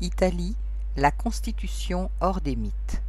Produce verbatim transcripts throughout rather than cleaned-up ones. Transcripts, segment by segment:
Italie, la Constitution hors des mythes.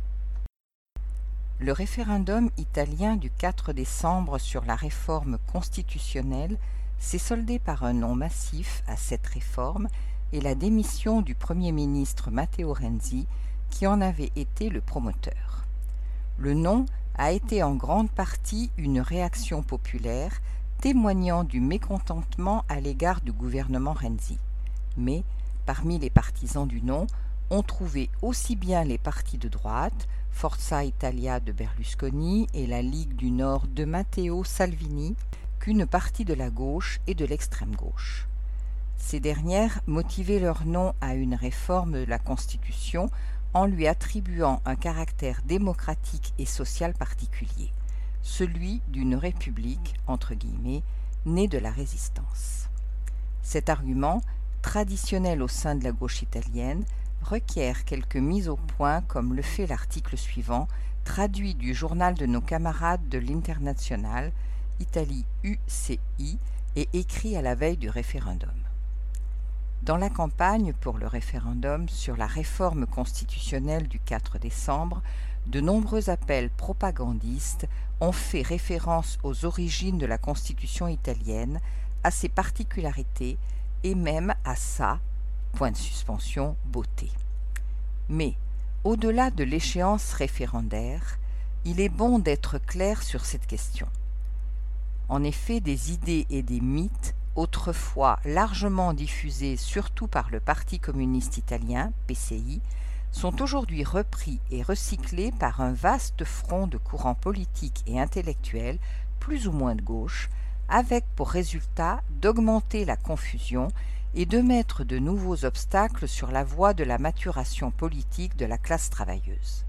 Le référendum italien du quatre décembre sur la réforme constitutionnelle s'est soldé par un non massif à cette réforme et la démission du Premier ministre Matteo Renzi, qui en avait été le promoteur. Le non a été en grande partie une réaction populaire témoignant du mécontentement à l'égard du gouvernement Renzi. Mais, parmi les partisans du non, on trouvait aussi bien les partis de droite, Forza Italia de Berlusconi et la Ligue du Nord de Matteo Salvini, qu'une partie de la gauche et de l'extrême gauche. Ces dernières motivaient leur non à une réforme de la Constitution en lui attribuant un caractère démocratique et social particulier, celui d'une république, entre guillemets, née de la résistance. Cet argument, traditionnel au sein de la gauche italienne, requiert quelques mises au point comme le fait l'article suivant, traduit du journal de nos camarades de l'Internationale, Italie U C I, et écrit à la veille du référendum. Dans la campagne pour le référendum sur la réforme constitutionnelle du quatre décembre, de nombreux appels propagandistes ont fait référence aux origines de la Constitution italienne, à ses particularités et même à sa, point de suspension, beauté. Mais, au-delà de l'échéance référendaire, il est bon d'être clair sur cette question. En effet, des idées et des mythes, autrefois largement diffusés surtout par le Parti communiste italien, P C I, sont aujourd'hui repris et recyclés par un vaste front de courants politiques et intellectuels, plus ou moins de gauche, avec pour résultat d'augmenter la confusion et de mettre de nouveaux obstacles sur la voie de la maturation politique de la classe travailleuse.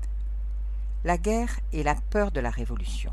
La guerre et la peur de la révolution.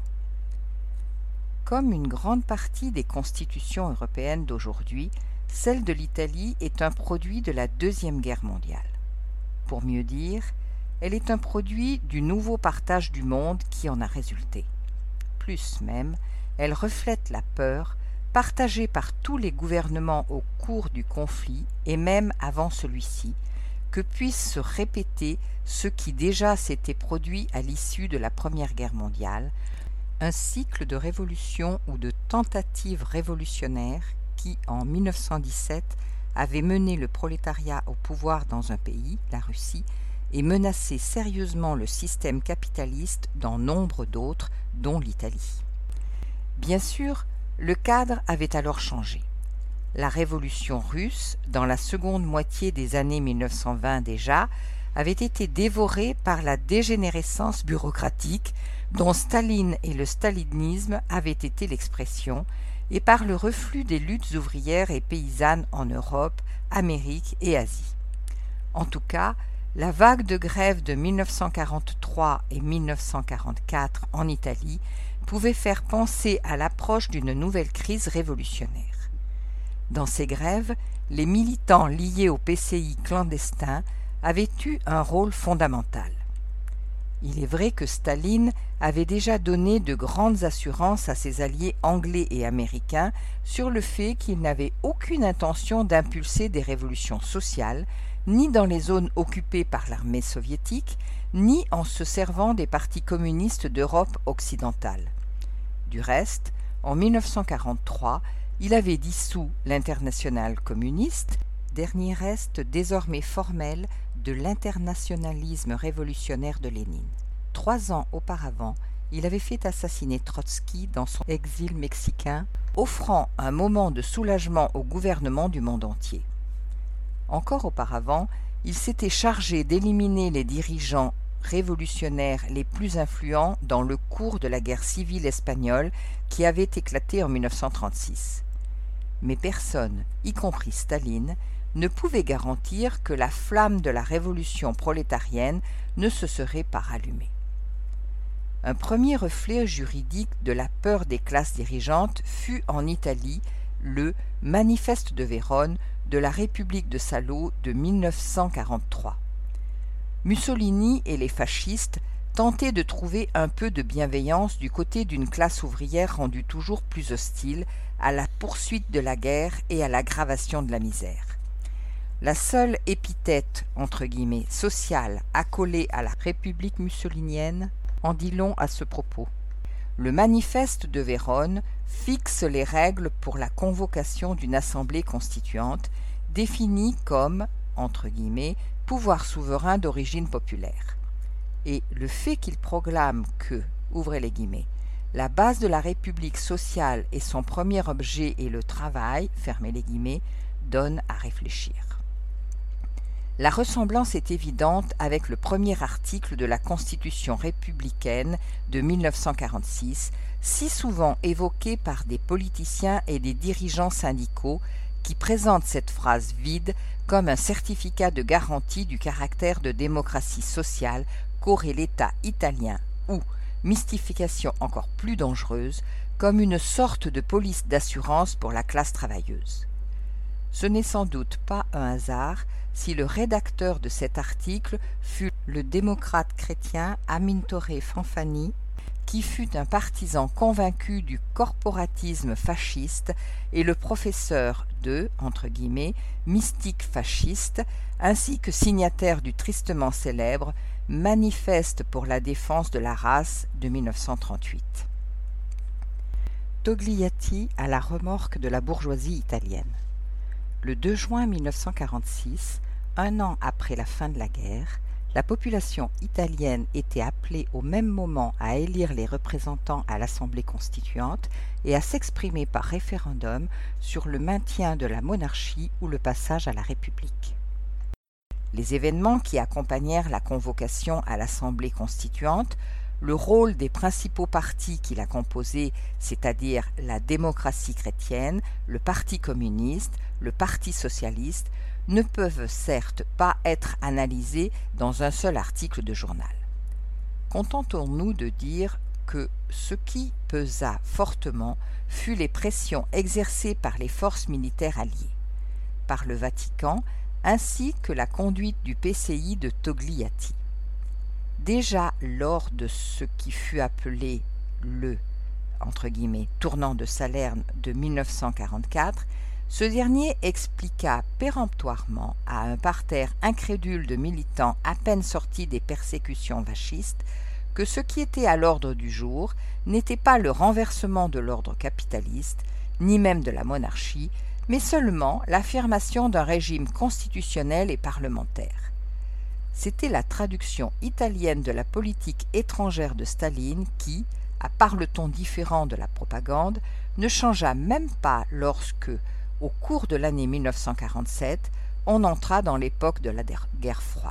Comme une grande partie des constitutions européennes d'aujourd'hui, celle de l'Italie est un produit de la Deuxième Guerre mondiale. Pour mieux dire, elle est un produit du nouveau partage du monde qui en a résulté. Plus même, elle reflète la peur partagée par tous les gouvernements au cours du conflit et même avant celui-ci, que puisse se répéter ce qui déjà s'était produit à l'issue de la Première Guerre mondiale, un cycle de révolution ou de tentatives révolutionnaires qui, en mille neuf cent dix-sept, avait mené le prolétariat au pouvoir dans un pays, la Russie, et menacé sérieusement le système capitaliste dans nombre d'autres, dont l'Italie. Bien sûr, le cadre avait alors changé. La révolution russe, dans la seconde moitié des années mille neuf cent vingt déjà, avait été dévorée par la dégénérescence bureaucratique dont Staline et le stalinisme avaient été l'expression, et par le reflux des luttes ouvrières et paysannes en Europe, Amérique et Asie. En tout cas, la vague de grève de mille neuf cent quarante-trois et mille neuf cent quarante-quatre en Italie pouvait faire penser à l'approche d'une nouvelle crise révolutionnaire. Dans ces grèves, les militants liés au P C I clandestin avaient eu un rôle fondamental. Il est vrai que Staline avait déjà donné de grandes assurances à ses alliés anglais et américains sur le fait qu'il n'avait aucune intention d'impulser des révolutions sociales, ni dans les zones occupées par l'armée soviétique, ni en se servant des partis communistes d'Europe occidentale. Du reste, en mille neuf cent quarante-trois, il avait dissous l'Internationale communiste, dernier reste désormais formel de l'internationalisme révolutionnaire de Lénine. Trois ans auparavant, il avait fait assassiner Trotsky dans son exil mexicain, offrant un moment de soulagement au gouvernement du monde entier. Encore auparavant, il s'était chargé d'éliminer les dirigeants révolutionnaires les plus influents dans le cours de la guerre civile espagnole qui avait éclaté en mille neuf cent trente-six. Mais personne, y compris Staline, ne pouvait garantir que la flamme de la révolution prolétarienne ne se serait pas rallumée. Un premier reflet juridique de la peur des classes dirigeantes fut en Italie le « Manifeste de Vérone » de la République de Salo de mille neuf cent quarante-trois. Mussolini et les fascistes tentaient de trouver un peu de bienveillance du côté d'une classe ouvrière rendue toujours plus hostile à la poursuite de la guerre et à l'aggravation de la misère. La seule épithète, entre guillemets, sociale accolée à la République mussolinienne en dit long à ce propos. Le manifeste de Vérone fixe les règles pour la convocation d'une assemblée constituante définie comme, entre guillemets, pouvoir souverain d'origine populaire. Et le fait qu'il proclame que, ouvrez les guillemets, la base de la République sociale et son premier objet est le travail, fermez les guillemets, donne à réfléchir. La ressemblance est évidente avec le premier article de la Constitution républicaine de mille neuf cent quarante-six, si souvent évoqué par des politiciens et des dirigeants syndicaux qui présentent cette phrase vide comme un certificat de garantie du caractère de démocratie sociale qu'aurait l'État italien ou, mystification encore plus dangereuse, comme une sorte de police d'assurance pour la classe travailleuse. Ce n'est sans doute pas un hasard si le rédacteur de cet article fut le démocrate chrétien Amintore Fanfani, qui fut un partisan convaincu du corporatisme fasciste et le professeur de, entre guillemets, mystique fasciste, ainsi que signataire du tristement célèbre Manifeste pour la défense de la race de mille neuf cent trente-huit. Togliatti à la remorque de la bourgeoisie italienne. Le deux juin mille neuf cent quarante-six, un an après la fin de la guerre, la population italienne était appelée au même moment à élire les représentants à l'Assemblée constituante et à s'exprimer par référendum sur le maintien de la monarchie ou le passage à la République. Les événements qui accompagnèrent la convocation à l'Assemblée constituante, le rôle des principaux partis qui la composaient, c'est-à-dire la démocratie chrétienne, le Parti communiste, le Parti socialiste, ne peuvent certes pas être analysés dans un seul article de journal. Contentons-nous de dire que ce qui pesa fortement fut les pressions exercées par les forces militaires alliées, par le Vatican, ainsi que la conduite du P C I de Togliatti. Déjà lors de ce qui fut appelé le entre guillemets, tournant de Salerne de mille neuf cent quarante-quatre, ce dernier expliqua péremptoirement à un parterre incrédule de militants à peine sortis des persécutions fascistes que ce qui était à l'ordre du jour n'était pas le renversement de l'ordre capitaliste, ni même de la monarchie, mais seulement l'affirmation d'un régime constitutionnel et parlementaire. C'était la traduction italienne de la politique étrangère de Staline qui, à part le ton différent de la propagande, ne changea même pas lorsque, au cours de l'année mille neuf cent quarante-sept, on entra dans l'époque de la guerre froide.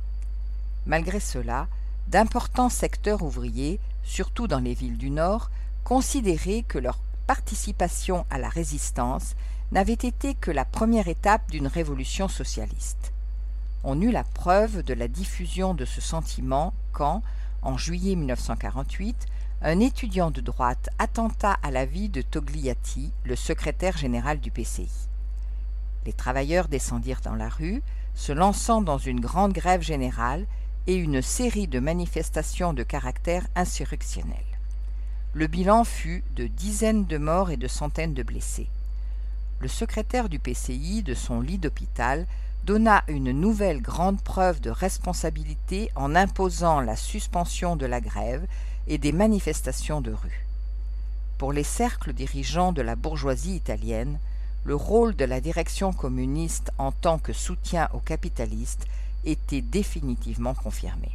Malgré cela, d'importants secteurs ouvriers, surtout dans les villes du Nord, considéraient que leur participation à la résistance n'avait été que la première étape d'une révolution socialiste. On eut la preuve de la diffusion de ce sentiment quand, en juillet mille neuf cent quarante-huit, un étudiant de droite attenta à la vie de Togliatti, le secrétaire général du P C I. Les travailleurs descendirent dans la rue, se lançant dans une grande grève générale et une série de manifestations de caractère insurrectionnel. Le bilan fut de dizaines de morts et de centaines de blessés. Le secrétaire du P C I, de son lit d'hôpital, donna une nouvelle grande preuve de responsabilité en imposant la suspension de la grève et des manifestations de rue. Pour les cercles dirigeants de la bourgeoisie italienne, le rôle de la direction communiste en tant que soutien aux capitalistes était définitivement confirmé.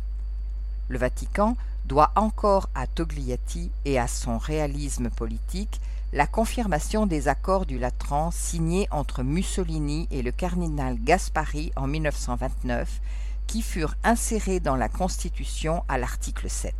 Le Vatican doit encore à Togliatti et à son réalisme politique la confirmation des accords du Latran signés entre Mussolini et le cardinal Gasparri en mille neuf cent vingt-neuf, qui furent insérés dans la Constitution à l'article sept.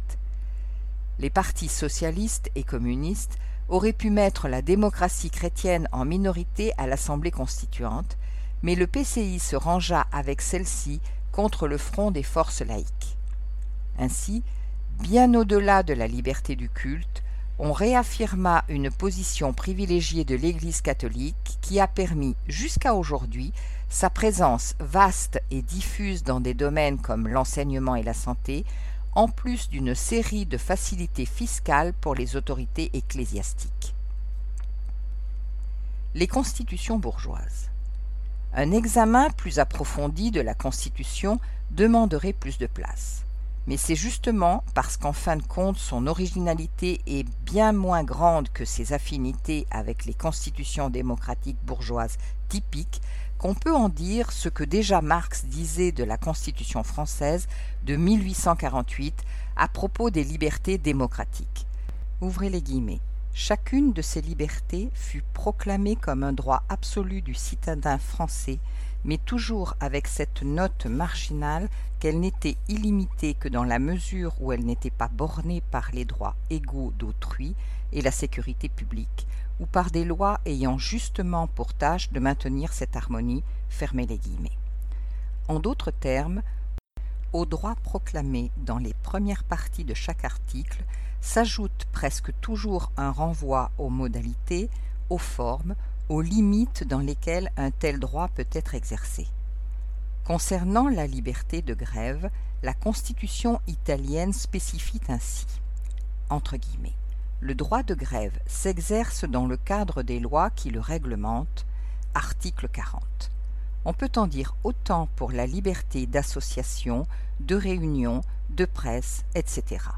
Les partis socialistes et communistes auraient pu mettre la démocratie chrétienne en minorité à l'Assemblée constituante, mais le P C I se rangea avec celle-ci contre le front des forces laïques. Ainsi, bien au-delà de la liberté du culte, on réaffirma une position privilégiée de l'Église catholique qui a permis, jusqu'à aujourd'hui, sa présence vaste et diffuse dans des domaines comme l'enseignement et la santé, en plus d'une série de facilités fiscales pour les autorités ecclésiastiques. Les constitutions bourgeoises. Un examen plus approfondi de la Constitution demanderait plus de place. Mais c'est justement parce qu'en fin de compte son originalité est bien moins grande que ses affinités avec les constitutions démocratiques bourgeoises typiques qu'on peut en dire ce que déjà Marx disait de la Constitution française de mille huit cent quarante-huit à propos des libertés démocratiques. Ouvrez les guillemets. Chacune de ces libertés fut proclamée comme un droit absolu du citadin français, mais toujours avec cette note marginale qu'elle n'était illimitée que dans la mesure où elle n'était pas bornée par les droits égaux d'autrui et la sécurité publique, ou par des lois ayant justement pour tâche de maintenir cette harmonie, fermez les guillemets. En d'autres termes, aux droits proclamés dans les premières parties de chaque article s'ajoute presque toujours un renvoi aux modalités, aux formes, aux limites dans lesquelles un tel droit peut être exercé. Concernant la liberté de grève, la Constitution italienne spécifie ainsi, entre guillemets, le droit de grève s'exerce dans le cadre des lois qui le réglementent, article quarante. On peut en dire autant pour la liberté d'association, de réunion, de presse, et cetera.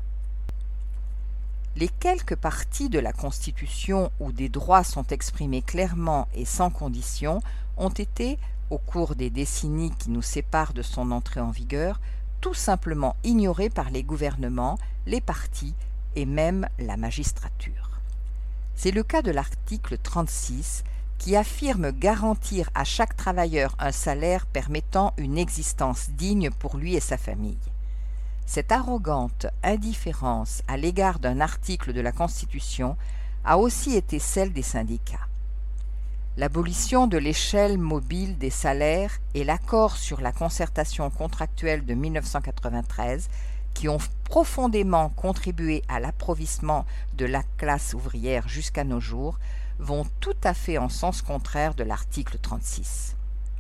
Les quelques parties de la Constitution où des droits sont exprimés clairement et sans condition ont été, au cours des décennies qui nous séparent de son entrée en vigueur, tout simplement ignorées par les gouvernements, les partis et même la magistrature. C'est le cas de l'article trente-six qui affirme garantir à chaque travailleur un salaire permettant une existence digne pour lui et sa famille. Cette arrogante indifférence à l'égard d'un article de la Constitution a aussi été celle des syndicats. L'abolition de l'échelle mobile des salaires et l'accord sur la concertation contractuelle de mille neuf cent quatre-vingt-treize, qui ont profondément contribué à l'appauvrissement de la classe ouvrière jusqu'à nos jours, vont tout à fait en sens contraire de l'article trente-six.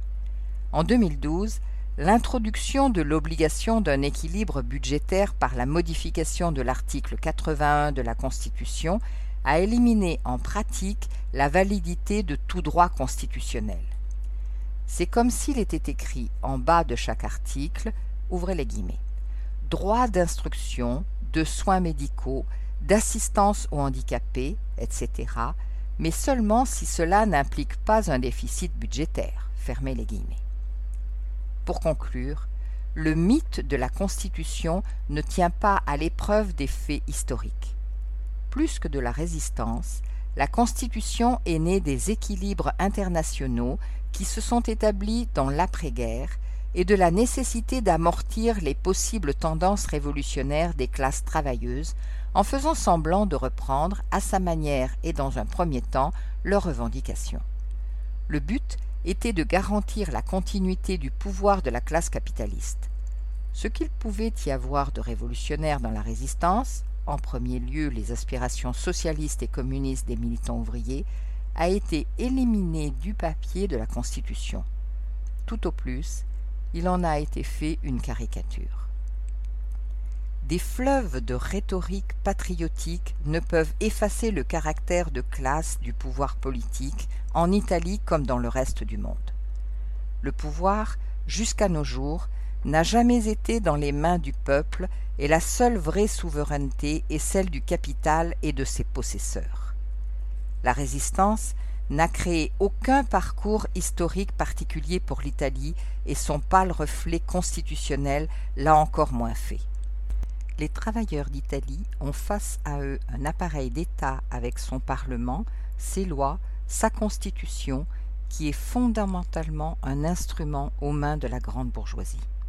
En deux mille douze, l'introduction de l'obligation d'un équilibre budgétaire par la modification de l'article quatre-vingt-un de la Constitution a éliminé en pratique la validité de tout droit constitutionnel. C'est comme s'il était écrit en bas de chaque article, ouvrez les guillemets, droit d'instruction, de soins médicaux, d'assistance aux handicapés, et cetera, mais seulement si cela n'implique pas un déficit budgétaire, fermez les guillemets. Pour conclure, le mythe de la Constitution ne tient pas à l'épreuve des faits historiques. Plus que de la résistance, la Constitution est née des équilibres internationaux qui se sont établis dans l'après-guerre et de la nécessité d'amortir les possibles tendances révolutionnaires des classes travailleuses en faisant semblant de reprendre, à sa manière et dans un premier temps, leurs revendications. Le but était de garantir la continuité du pouvoir de la classe capitaliste. Ce qu'il pouvait y avoir de révolutionnaire dans la résistance, en premier lieu les aspirations socialistes et communistes des militants ouvriers, a été éliminé du papier de la Constitution. Tout au plus, il en a été fait une caricature. Des fleuves de rhétorique patriotique ne peuvent effacer le caractère de classe du pouvoir politique en Italie comme dans le reste du monde. Le pouvoir, jusqu'à nos jours, n'a jamais été dans les mains du peuple et la seule vraie souveraineté est celle du capital et de ses possesseurs. La résistance n'a créé aucun parcours historique particulier pour l'Italie et son pâle reflet constitutionnel l'a encore moins fait. Les travailleurs d'Italie ont face à eux un appareil d'État avec son Parlement, ses lois, sa Constitution, qui est fondamentalement un instrument aux mains de la grande bourgeoisie.